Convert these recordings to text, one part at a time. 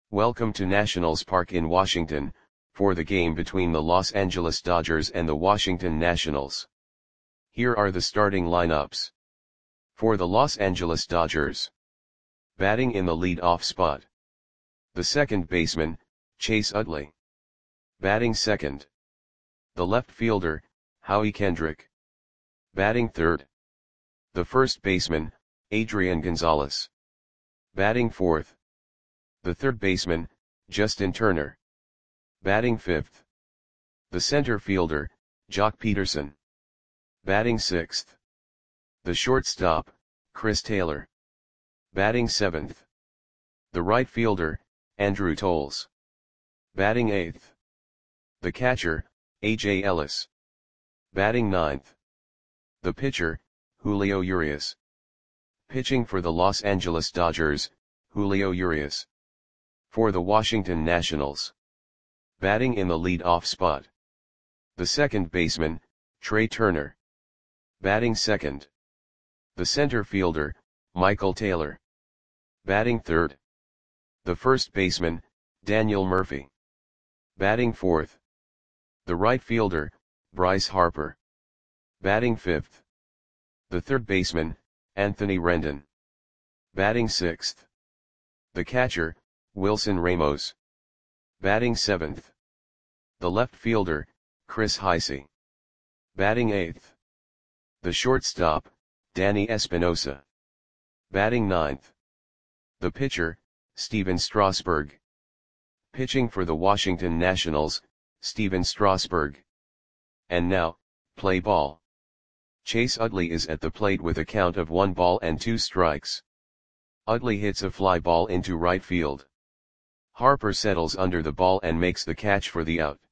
Welcome to Nationals Park in Washington, for the game between the Los Angeles Dodgers and the Washington Nationals. Here are the starting lineups. For the Los Angeles Dodgers. Batting in the lead-off spot. The second baseman, Chase Utley. Batting second. The left fielder, Howie Kendrick. Batting third. The first baseman, Adrian Gonzalez. Batting fourth. The third baseman, Justin Turner. Batting fifth. The center fielder, Joc Pederson. Batting sixth. The shortstop, Chris Taylor. Batting seventh. The right fielder, Andrew Toles. Batting eighth. The catcher, A.J. Ellis. Batting ninth. The pitcher, Julio Urias. Pitching for the Los Angeles Dodgers, Julio Urias. For the Washington Nationals. Batting in the lead-off spot. The second baseman, Trea Turner. Batting second. The center fielder, Michael Taylor. Batting third. The first baseman, Daniel Murphy. Batting fourth. The right fielder, Bryce Harper. Batting fifth. The third baseman, Anthony Rendon. Batting sixth. The catcher, Wilson Ramos. Batting seventh. The left fielder, Chris Heisey. Batting eighth. The shortstop, Danny Espinosa. Batting ninth. The pitcher, Stephen Strasburg. Pitching for the Washington Nationals, Stephen Strasburg. And now, play ball. Chase Utley is at the plate with a count of 1-2 strikes. Utley hits a fly ball into right field. Harper settles under the ball and makes the catch for the out.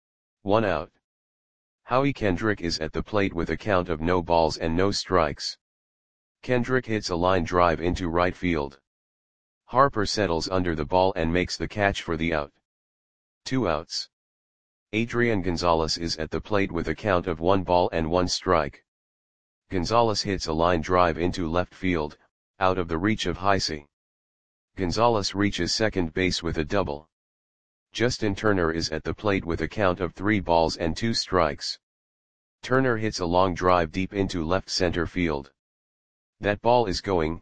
1 out. Howie Kendrick is at the plate with a count of 0-0 strikes. Kendrick hits a line drive into right field. Harper settles under the ball and makes the catch for the out. 2 outs. Adrian Gonzalez is at the plate with a count of 1-1 strike. Gonzalez hits a line drive into left field, out of the reach of Heisey. Gonzalez reaches second base with a double. Justin Turner is at the plate with a count of 3-2 strikes. Turner hits a long drive deep into left center field. That ball is gone.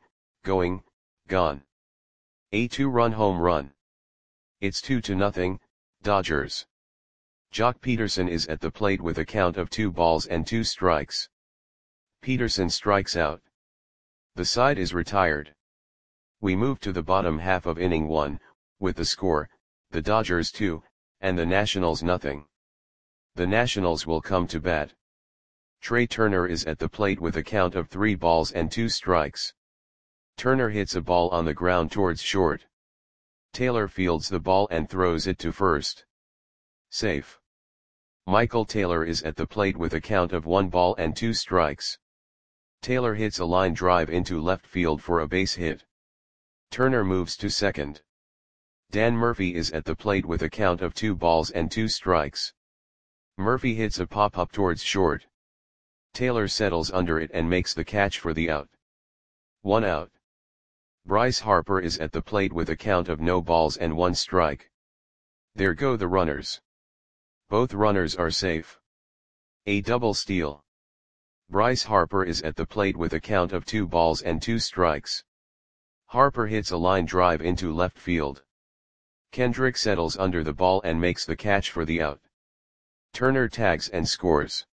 A 2-run home run. It's 2-0, Dodgers. Joc Pederson is at the plate with a count of 2-2 strikes. Pederson strikes out. The side is retired. We move to the bottom half of inning 1, with the score, the Dodgers 2, and the Nationals nothing. The Nationals will come to bat. Trea Turner is at the plate with a count of 3-2 strikes. Turner hits a ball on the ground towards short. Taylor fields the ball and throws it to first. Safe. Michael Taylor is at the plate with a count of 1-2 strikes. Taylor hits a line drive into left field for a base hit. Turner moves to second. Dan Murphy is at the plate with a count of 2-2 strikes. Murphy hits a pop-up towards short. Taylor settles under it and makes the catch for the out. 1 out. Bryce Harper is at the plate with a count of 0-1 strike. There go the runners. Both runners are safe. A double steal. Bryce Harper is at the plate with a count of 2-2 strikes. Harper hits a line drive into left field. Kendrick settles under the ball and makes the catch for the out. Turner tags and scores.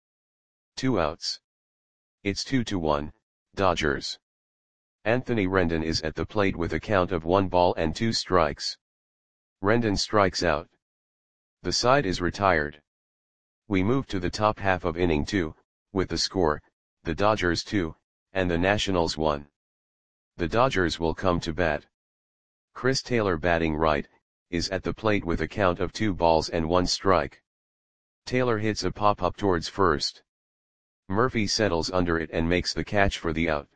2 outs. It's 2-1, Dodgers. Anthony Rendon is at the plate with a count of 1-2 strikes. Rendon strikes out. The side is retired. We move to the top half of inning 2, with the score, the Dodgers 2, and the Nationals 1. The Dodgers will come to bat. Chris Taylor, batting right, is at the plate with a count of 2-1 strike. Taylor hits a pop-up towards first. Murphy settles under it and makes the catch for the out.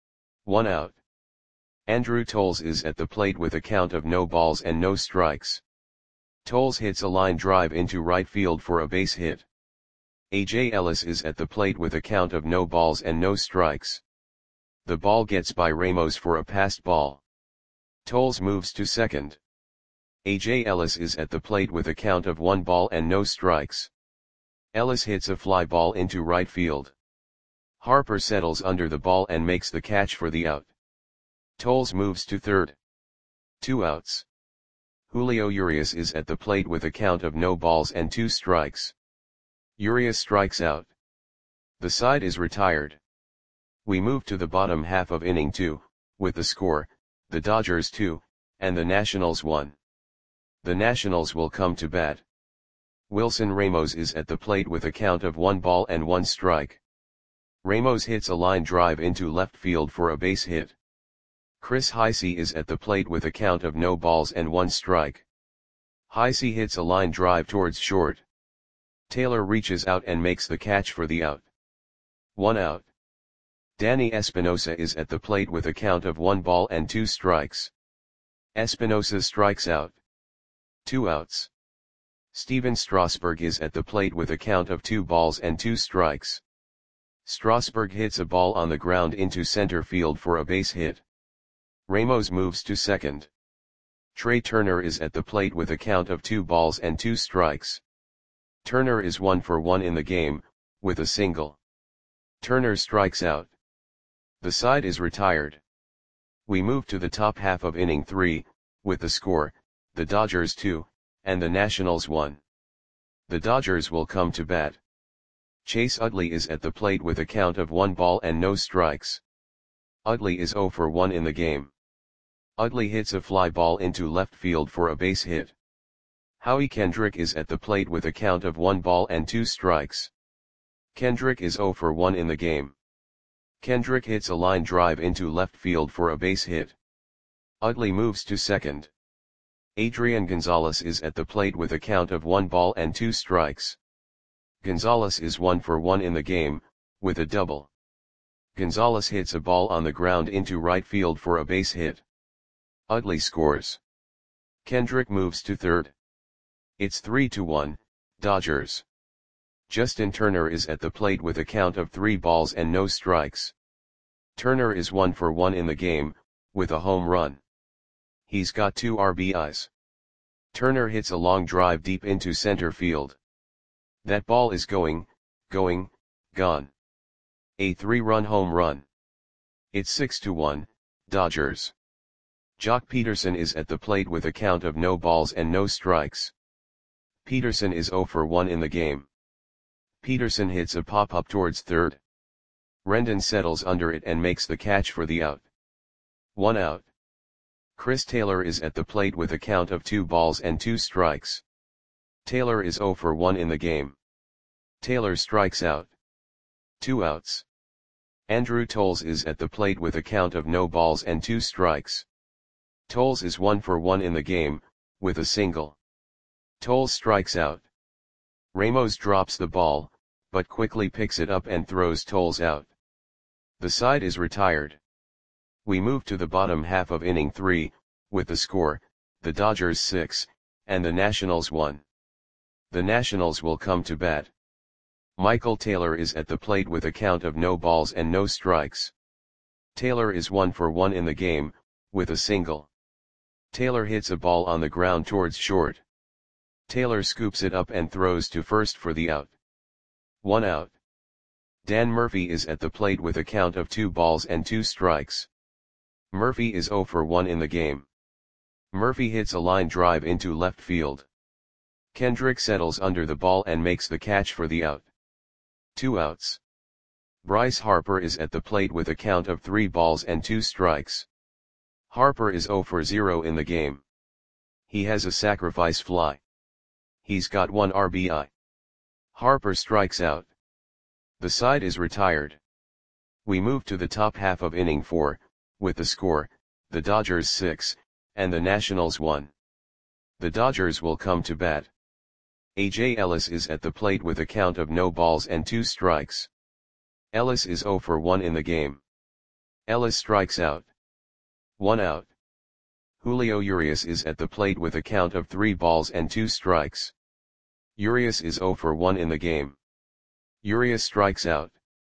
1 out. Andrew Toles is at the plate with a count of 0 strikes. Toles hits a line drive into right field for a base hit. A.J. Ellis is at the plate with a count of 0 strikes. The ball gets by Ramos for a passed ball. Toles moves to second. A.J. Ellis is at the plate with a count of 1 ball and no strikes. Ellis hits a fly ball into right field. Harper settles under the ball and makes the catch for the out. Toles moves to third. 2 outs. Julio Urias is at the plate with a count of no balls and 2 strikes. Urias strikes out. The side is retired. We move to the bottom half of inning 2, with the score, the Dodgers 2, and the Nationals 1. The Nationals will come to bat. Wilson Ramos is at the plate with a count of 1 ball and 1 strike. Ramos hits a line drive into left field for a base hit. Chris Heisey is at the plate with a count of no balls and 1 strike. Heisey hits a line drive towards short. Taylor reaches out and makes the catch for the out. 1 out. Danny Espinosa is at the plate with a count of 1 ball and 2 strikes. Espinosa strikes out. 2 outs. Steven Strasburg is at the plate with a count of 2 balls and 2 strikes. Strasburg hits a ball on the ground into center field for a base hit. Ramos moves to second. Trey Turner is at the plate with a count of 2 balls and 2 strikes. Turner is 1 for 1 in the game, with a single. Turner strikes out. The side is retired. We move to the top half of inning 3, with the score, the Dodgers 2, and the Nationals 1. The Dodgers will come to bat. Chase Utley is at the plate with a count of 1 ball and no strikes. Utley is 0 for 1 in the game. Utley hits a fly ball into left field for a base hit. Howie Kendrick is at the plate with a count of 1 ball and 2 strikes. Kendrick is 0 for 1 in the game. Kendrick hits a line drive into left field for a base hit. Utley moves to second. Adrian Gonzalez is at the plate with a count of 1 ball and 2 strikes. Gonzalez is 1 for 1 in the game, with a double. Gonzalez hits a ball on the ground into right field for a base hit. Utley scores. Kendrick moves to third. It's 3-1, Dodgers. Justin Turner is at the plate with a count of 3 balls and no strikes. Turner is 1 for 1 in the game, with a home run. He's got 2 RBIs. Turner hits a long drive deep into center field. That ball is gone. A 3-run home run. It's 6-1, Dodgers. Jock Peterson is at the plate with a count of no balls and no strikes. Peterson is 0 for 1 in the game. Peterson hits a pop-up towards third. Rendon settles under it and makes the catch for the out. 1 out. Chris Taylor is at the plate with a count of 2 balls and 2 strikes. Taylor is 0 for 1 in the game. Taylor strikes out. 2 outs. Andrew Toles is at the plate with a count of no balls and 2 strikes. Toles is 1 for 1 in the game, with a single. Toles strikes out. Ramos drops the ball, but quickly picks it up and throws Toles out. The side is retired. We move to the bottom half of inning 3, with the score, the Dodgers 6, and the Nationals 1. The Nationals will come to bat. Michael Taylor is at the plate with a count of no balls and no strikes. Taylor is 1 for 1 in the game, with a single. Taylor hits a ball on the ground towards short. Taylor scoops it up and throws to first for the out. 1 out. Dan Murphy is at the plate with a count of 2 balls and 2 strikes. Murphy is 0 for 1 in the game. Murphy hits a line drive into left field. Kendrick settles under the ball and makes the catch for the out. 2 outs. Bryce Harper is at the plate with a count of 3 balls and 2 strikes. Harper is 0 for 0 in the game. He has a sacrifice fly. He's got 1 RBI. Harper strikes out. The side is retired. We move to the top half of inning 4, with the score, the Dodgers 6, and the Nationals 1. The Dodgers will come to bat. A.J. Ellis is at the plate with a count of no balls and 2 strikes. Ellis is 0 for 1 in the game. Ellis strikes out. 1 out. Julio Urias is at the plate with a count of 3 balls and 2 strikes. Urias is 0 for 1 in the game. Urias strikes out.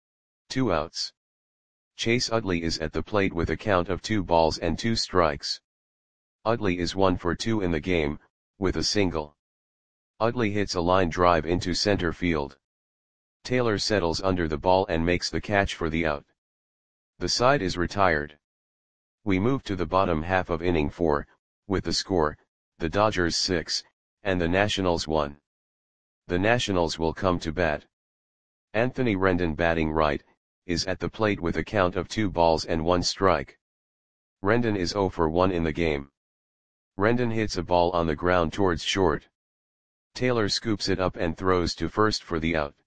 2 outs. Chase Utley is at the plate with a count of 2 balls and 2 strikes. Utley is 1 for 2 in the game, with a single. Utley hits a line drive into center field. Taylor settles under the ball and makes the catch for the out. The side is retired. We move to the bottom half of inning 4, with the score, the Dodgers 6, and the Nationals 1. The Nationals will come to bat. Anthony Rendon, batting right, is at the plate with a count of 2 balls and 1 strike. Rendon is 0 for 1 in the game. Rendon hits a ball on the ground towards short. Taylor scoops it up and throws to first for the out.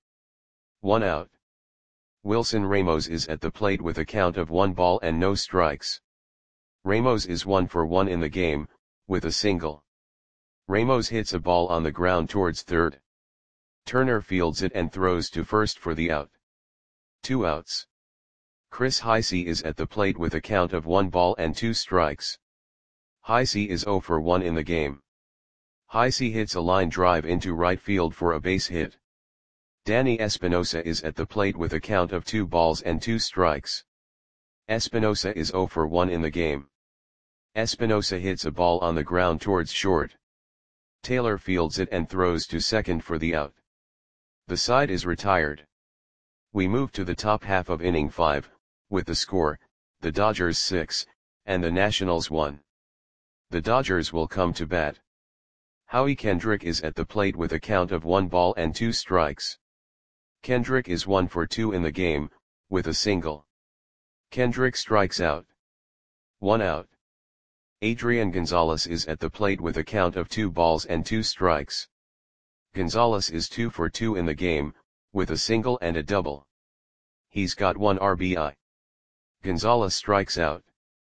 1 out. Wilson Ramos is at the plate with a count of 1 ball and no strikes. Ramos is 1 for 1 in the game, with a single. Ramos hits a ball on the ground towards third. Turner fields it and throws to first for the out. 2 outs. Chris Heisey is at the plate with a count of 1 ball and 2 strikes. Heisey is 0 for 1 in the game. Heisey hits a line drive into right field for a base hit. Danny Espinosa is at the plate with a count of 2 balls and 2 strikes. Espinosa is 0 for 1 in the game. Espinosa hits a ball on the ground towards short. Taylor fields it and throws to second for the out. The side is retired. We move to the top half of inning 5, with the score, the Dodgers 6, and the Nationals 1. The Dodgers will come to bat. Howie Kendrick is at the plate with a count of 1 ball and 2 strikes. Kendrick is 1 for 2 in the game, with a single. Kendrick strikes out. 1 out. Adrian Gonzalez is at the plate with a count of 2 balls and 2 strikes. Gonzalez is 2 for 2 in the game, with a single and a double. He's got 1 RBI. Gonzalez strikes out.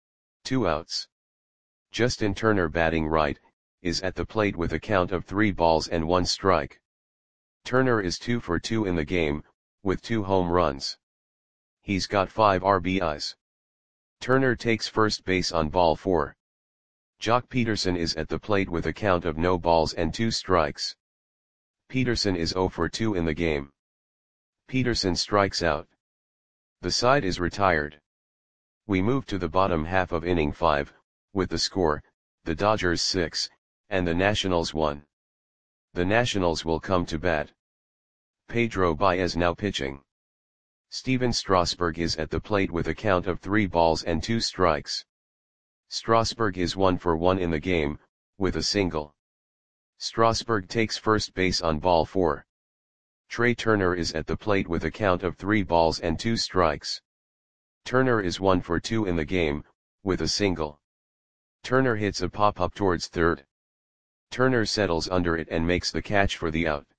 2 outs. Justin Turner, batting right, is at the plate with a count of 3 balls and 1 strike. Turner is 2 for 2 in the game, with 2 home runs. He's got 5 RBIs. Turner takes first base on ball 4. Jock Peterson is at the plate with a count of no balls and 2 strikes. Peterson is 0 for 2 in the game. Peterson strikes out. The side is retired. We move to the bottom half of inning 5, with the score, the Dodgers 6, and the Nationals 1. The Nationals will come to bat. Pedro Baez now pitching. Steven Strasburg is at the plate with a count of 3 balls and 2 strikes. Strasburg is 1 for 1 in the game, with a single. Strasburg takes first base on ball 4. Trey Turner is at the plate with a count of 3 balls and 2 strikes. Turner is 1 for 2 in the game, with a single. Turner hits a pop-up towards third. Turner settles under it and makes the catch for the out.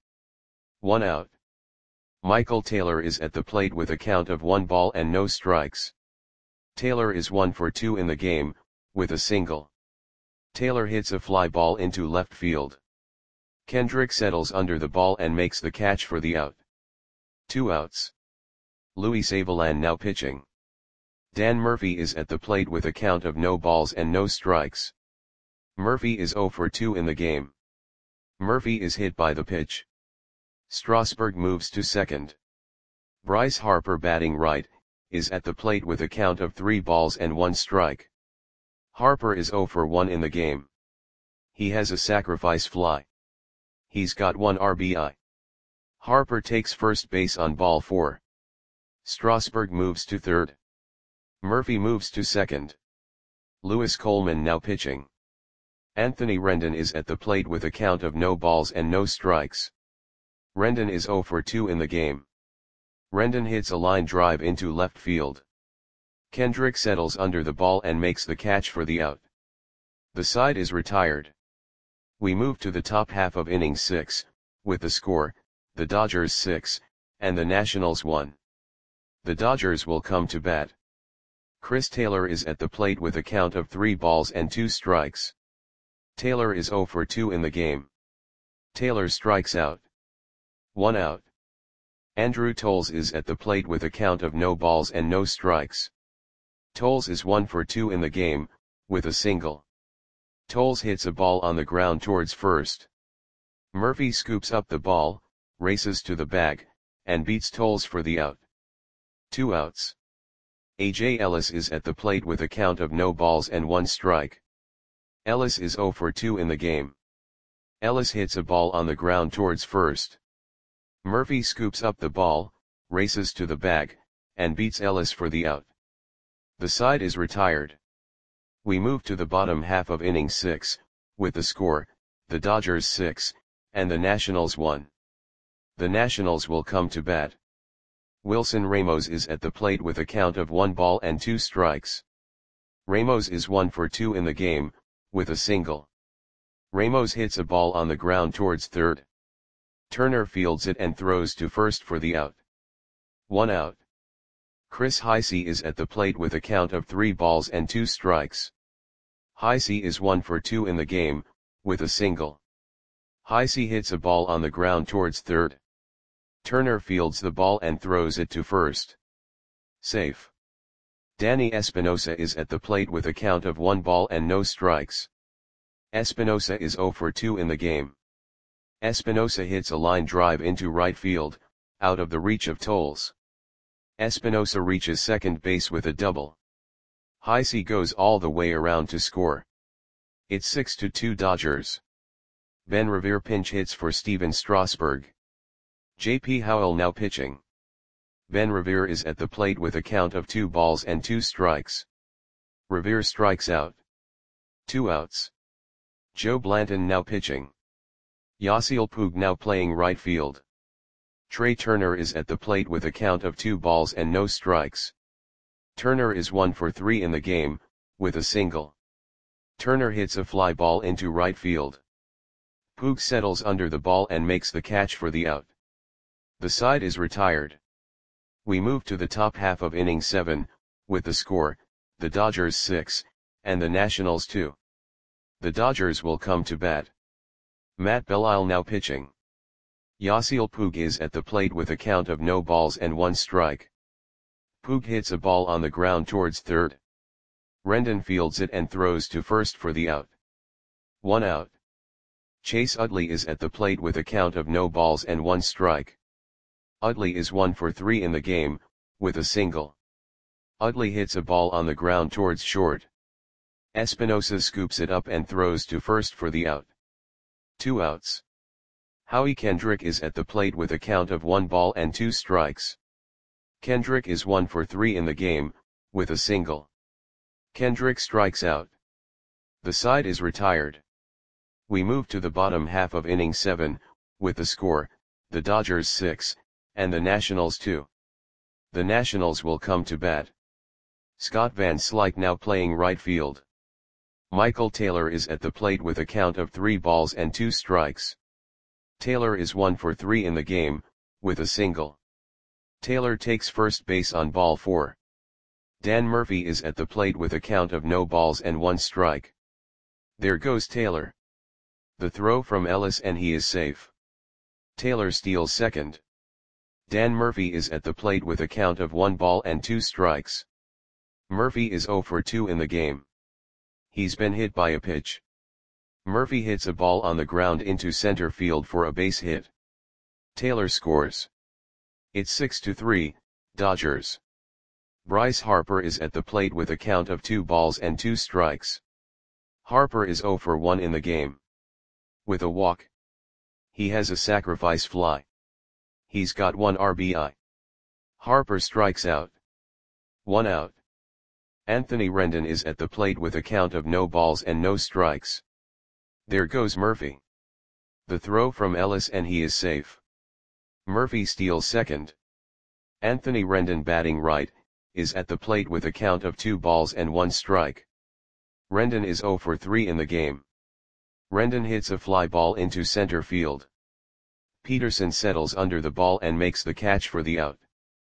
1 out. Michael Taylor is at the plate with a count of 1 ball and no strikes. Taylor is 1 for 2 in the game, with a single. Taylor hits a fly ball into left field. Kendrick settles under the ball and makes the catch for the out. 2 outs. Luis Avilan now pitching. Dan Murphy is at the plate with a count of no balls and no strikes. Murphy is 0 for 2 in the game. Murphy is hit by the pitch. Strasburg moves to second. Bryce Harper, batting right, is at the plate with a count of 3 balls and 1 strike. Harper is 0 for 1 in the game. He has a sacrifice fly. He's got 1 RBI. Harper takes first base on ball 4. Strasburg moves to third. Murphy moves to second. Lewis Coleman now pitching. Anthony Rendon is at the plate with a count of no balls and no strikes. Rendon is 0 for 2 in the game. Rendon hits a line drive into left field. Kendrick settles under the ball and makes the catch for the out. The side is retired. We move to the top half of inning 6, with the score, the Dodgers 6, and the Nationals 1. The Dodgers will come to bat. Chris Taylor is at the plate with a count of 3 balls and 2 strikes. Taylor is 0 for 2 in the game. Taylor strikes out. 1 out. Andrew Toles is at the plate with a count of no balls and no strikes. Toles is 1 for 2 in the game, with a single. Toles hits a ball on the ground towards first. Murphy scoops up the ball, races to the bag, and beats Toles for the out. 2 outs. A.J. Ellis is at the plate with a count of no balls and 1 strike. Ellis is 0 for 2 in the game. Ellis hits a ball on the ground towards first. Murphy scoops up the ball, races to the bag, and beats Ellis for the out. The side is retired. We move to the bottom half of inning 6, with the score, the Dodgers 6, and the Nationals 1. The Nationals will come to bat. Wilson Ramos is at the plate with a count of 1 ball and 2 strikes. Ramos is 1 for 2 in the game, with a single. Ramos hits a ball on the ground towards third. Turner fields it and throws to first for the out. 1 out. Chris Heisey is at the plate with a count of 3 balls and 2 strikes. Heisey is 1 for 2 in the game, with a single. Heisey hits a ball on the ground towards third. Turner fields the ball and throws it to first. Safe. Danny Espinosa is at the plate with a count of 1 ball and no strikes. Espinosa is 0 for 2 in the game. Espinosa hits a line drive into right field, out of the reach of Toles. Espinosa reaches second base with a double. Heisey goes all the way around to score. It's 6-2 Dodgers. Ben Revere pinch hits for Steven Strasburg. J.P. Howell now pitching. Ben Revere is at the plate with a count of 2 balls and 2 strikes. Revere strikes out. 2 outs. Joe Blanton now pitching. Yasiel Puig now playing right field. Trey Turner is at the plate with a count of 2 balls and no strikes. Turner is 1 for 3 in the game, with a single. Turner hits a fly ball into right field. Puig settles under the ball and makes the catch for the out. The side is retired. We move to the top half of inning 7, with the score, the Dodgers 6, and the Nationals 2. The Dodgers will come to bat. Matt Belisle now pitching. Yasiel Puig is at the plate with a count of no balls and 1 strike. Puig hits a ball on the ground towards third. Rendon fields it and throws to first for the out. 1 out. Chase Utley is at the plate with a count of no balls and 1 strike. Utley is 1 for 3 in the game, with a single. Utley hits a ball on the ground towards short. Espinosa scoops it up and throws to first for the out. 2 outs. Howie Kendrick is at the plate with a count of 1 ball and 2 strikes. Kendrick is 1 for 3 in the game, with a single. Kendrick strikes out. The side is retired. We move to the bottom half of inning 7, with the score, the Dodgers 6, and the Nationals 2. The Nationals will come to bat. Scott Van Slyke now playing right field. Michael Taylor is at the plate with a count of 3 balls and 2 strikes. Taylor is 1 for 3 in the game, with a single. Taylor takes first base on ball 4. Dan Murphy is at the plate with a count of no balls and 1 strike. There goes Taylor. The throw from Ellis and he is safe. Taylor steals second. Dan Murphy is at the plate with a count of 1 ball and 2 strikes. Murphy is 0 for 2 in the game. He's been hit by a pitch. Murphy hits a ball on the ground into center field for a base hit. Taylor scores. It's 6-3, Dodgers. Bryce Harper is at the plate with a count of 2 balls and 2 strikes. Harper is 0 for 1 in the game. With a walk. He has a sacrifice fly. He's got 1 RBI. Harper strikes out. 1 out. Anthony Rendon is at the plate with a count of no balls and no strikes. There goes Murphy. The throw from Ellis and he is safe. Murphy steals second. Anthony Rendon batting right, is at the plate with a count of 2 balls and 1 strike. Rendon is 0 for 3 in the game. Rendon hits a fly ball into center field. Peterson settles under the ball and makes the catch for the out.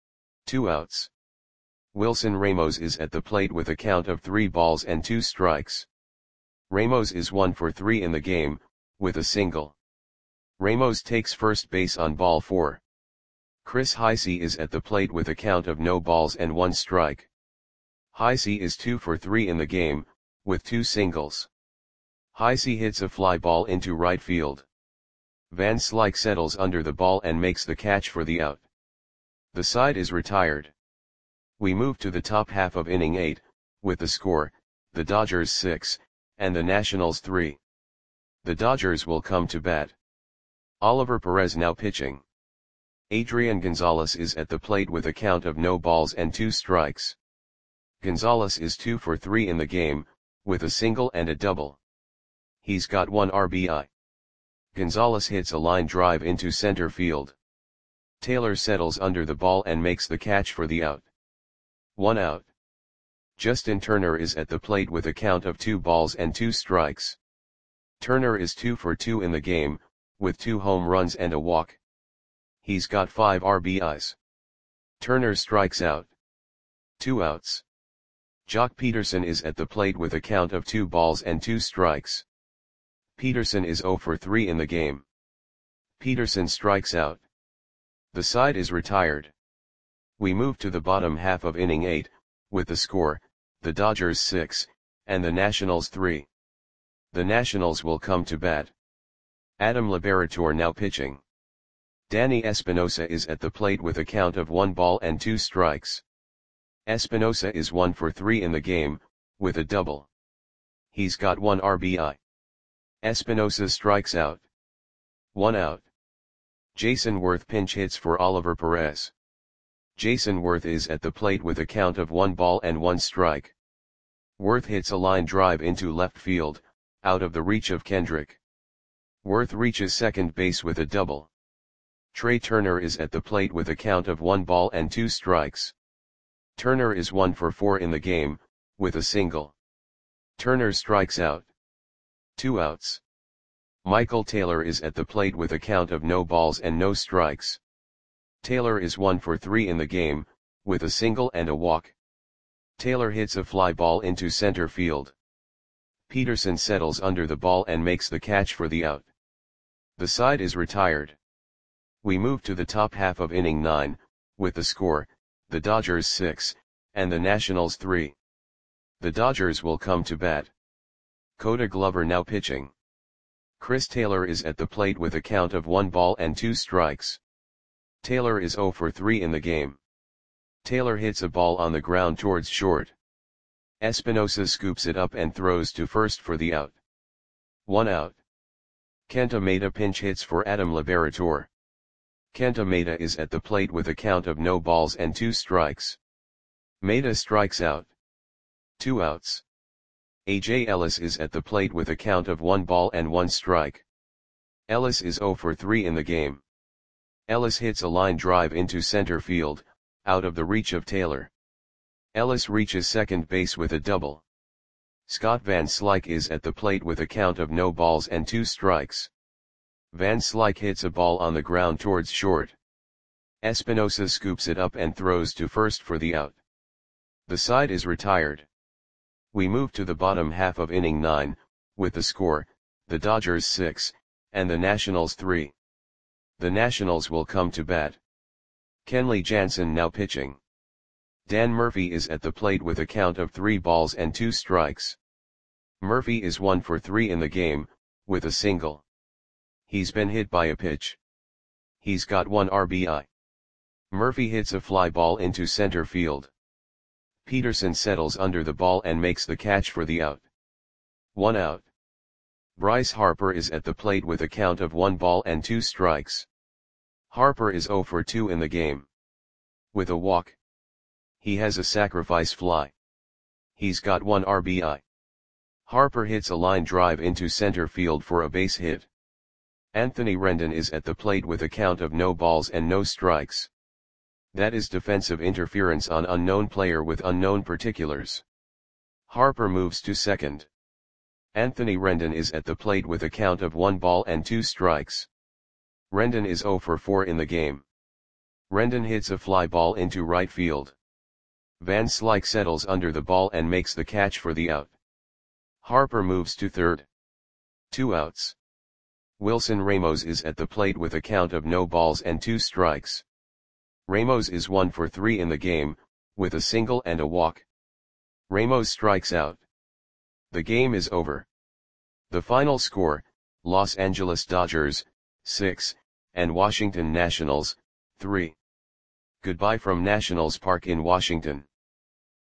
2 outs. Wilson Ramos is at the plate with a count of 3 balls and 2 strikes. Ramos is 1 for 3 in the game, with a single. Ramos takes first base on ball 4. Chris Heisey is at the plate with a count of no balls and 1 strike. Heisey is 2 for 3 in the game, with 2 singles. Heisey hits a fly ball into right field. Van Slyke settles under the ball and makes the catch for the out. The side is retired. We move to the top half of inning 8, with the score, the Dodgers 6, and the Nationals 3. The Dodgers will come to bat. Oliver Perez now pitching. Adrian Gonzalez is at the plate with a count of no balls and 2 strikes. Gonzalez is 2 for 3 in the game, with a single and a double. He's got 1 RBI. Gonzalez hits a line drive into center field. Taylor settles under the ball and makes the catch for the out. 1 out. Justin Turner is at the plate with a count of 2 balls and 2 strikes. Turner is 2 for 2 in the game, with 2 home runs and a walk. He's got 5 RBIs. Turner strikes out. 2 outs. Jock Peterson is at the plate with a count of 2 balls and 2 strikes. Peterson is 0 for 3 in the game. Peterson strikes out. The side is retired. We move to the bottom half of inning 8, with the score, the Dodgers 6, and the Nationals 3. The Nationals will come to bat. Adam Liberator now pitching. Danny Espinosa is at the plate with a count of 1 ball and 2 strikes. Espinosa is 1 for 3 in the game, with a double. He's got 1 RBI. Espinosa strikes out. 1 out. Jason Worth pinch hits for Oliver Perez. Jason Worth is at the plate with a count of 1 ball and 1 strike. Worth hits a line drive into left field, out of the reach of Kendrick. Worth reaches second base with a double. Trey Turner is at the plate with a count of 1 ball and 2 strikes. Turner is 1 for 4 in the game, with a single. Turner strikes out. 2 outs. Michael Taylor is at the plate with a count of no balls and no strikes. Taylor is 1 for 3 in the game, with a single and a walk. Taylor hits a fly ball into center field. Peterson settles under the ball and makes the catch for the out. The side is retired. We move to the top half of inning 9, with the score, the Dodgers 6, and the Nationals 3. The Dodgers will come to bat. Koda Glover now pitching. Chris Taylor is at the plate with a count of 1 ball and 2 strikes. Taylor is 0 for 3 in the game. Taylor hits a ball on the ground towards short. Espinosa scoops it up and throws to first for the out. 1 out. Kenta Maeda pinch hits for Adam Liberator. Kenta Maeda is at the plate with a count of no balls and 2 strikes. Maeda strikes out. 2 outs. A.J. Ellis is at the plate with a count of 1 ball and 1 strike. Ellis is 0 for 3 in the game. Ellis hits a line drive into center field, out of the reach of Taylor. Ellis reaches second base with a double. Scott Van Slyke is at the plate with a count of no balls and 2 strikes. Van Slyke hits a ball on the ground towards short. Espinosa scoops it up and throws to first for the out. The side is retired. We move to the bottom half of inning 9, with the score, the Dodgers 6, and the Nationals 3. The Nationals will come to bat. Kenley Jansen now pitching. Dan Murphy is at the plate with a count of 3 balls and 2 strikes. Murphy is 1 for 3 in the game, with a single. He's been hit by a pitch. He's got 1 RBI. Murphy hits a fly ball into center field. Peterson settles under the ball and makes the catch for the out. 1 out. Bryce Harper is at the plate with a count of 1 ball and 2 strikes. Harper is 0 for 2 in the game. With a walk. He has a sacrifice fly. He's got 1 RBI. Harper hits a line drive into center field for a base hit. Anthony Rendon is at the plate with a count of no balls and no strikes. That is defensive interference on unknown player with unknown particulars. Harper moves to second. Anthony Rendon is at the plate with a count of 1 ball and 2 strikes. Rendon is 0 for 4 in the game. Rendon hits a fly ball into right field. Van Slyke settles under the ball and makes the catch for the out. Harper moves to third. 2 outs. Wilson Ramos is at the plate with a count of no balls and 2 strikes. Ramos is 1 for 3 in the game, with a single and a walk. Ramos strikes out. The game is over. The final score, Los Angeles Dodgers, 6, and Washington Nationals, 3. Goodbye from Nationals Park in Washington.